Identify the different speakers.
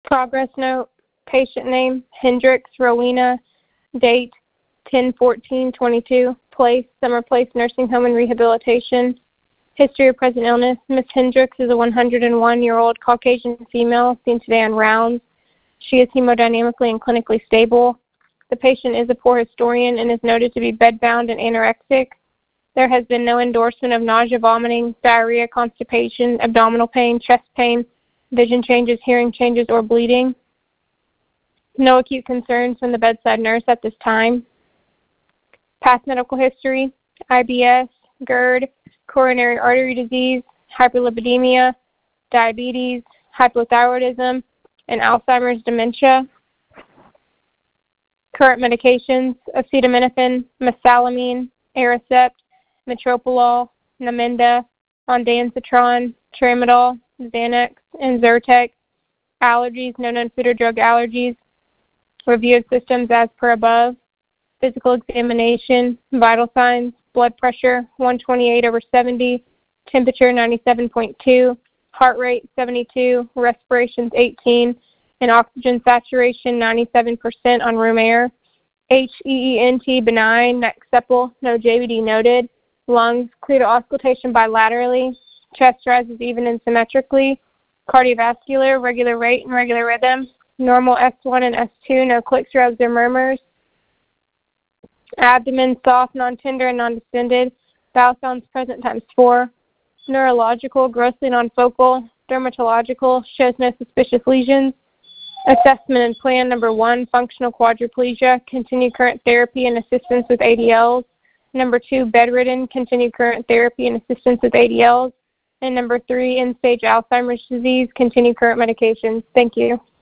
Speaker 1: Progress note, patient name, Hendricks Rowena, date 10/14/22, place, Summer Place Nursing Home and Rehabilitation. History of present illness, Ms. Hendricks is a 101-year-old Caucasian female seen today on rounds. She is hemodynamically and clinically stable. The patient is a poor historian and is noted to be bedbound and anorexic. There has been no endorsement of nausea, vomiting, diarrhea, constipation, abdominal pain, chest pain, vision changes, hearing changes, or bleeding. No acute concerns from the bedside nurse at this time. Past medical history, IBS, GERD, coronary artery disease, hyperlipidemia, diabetes, hypothyroidism, and Alzheimer's dementia. Current medications, acetaminophen, mesalamine, Aricept, metoprolol, Namenda, ondansetron, tramadol, Xanax, and Zyrtec. Allergies, no known food or drug allergies. Review of systems as per above. Physical examination, vital signs, blood pressure 128/70, temperature 97.2, heart rate 72, respirations 18, and oxygen saturation 97% on room air. HEENT benign, neck supple, no JVD noted. Lungs clear to auscultation bilaterally. Chest rises even and symmetrically. Cardiovascular, regular rate and regular rhythm. Normal S1 and S2, no clicks, rubs, or murmurs. Abdomen soft, non-tender, and non-distended. Bowel sounds present ×4. Neurological, grossly non-focal. Dermatological, shows no suspicious lesions. Assessment and plan number 1, functional quadriplegia, continue current therapy and assistance with ADLs. Number 2, bedridden, continue current therapy and assistance with ADLs. And number 3, end-stage Alzheimer's disease, continue current medications. Thank you.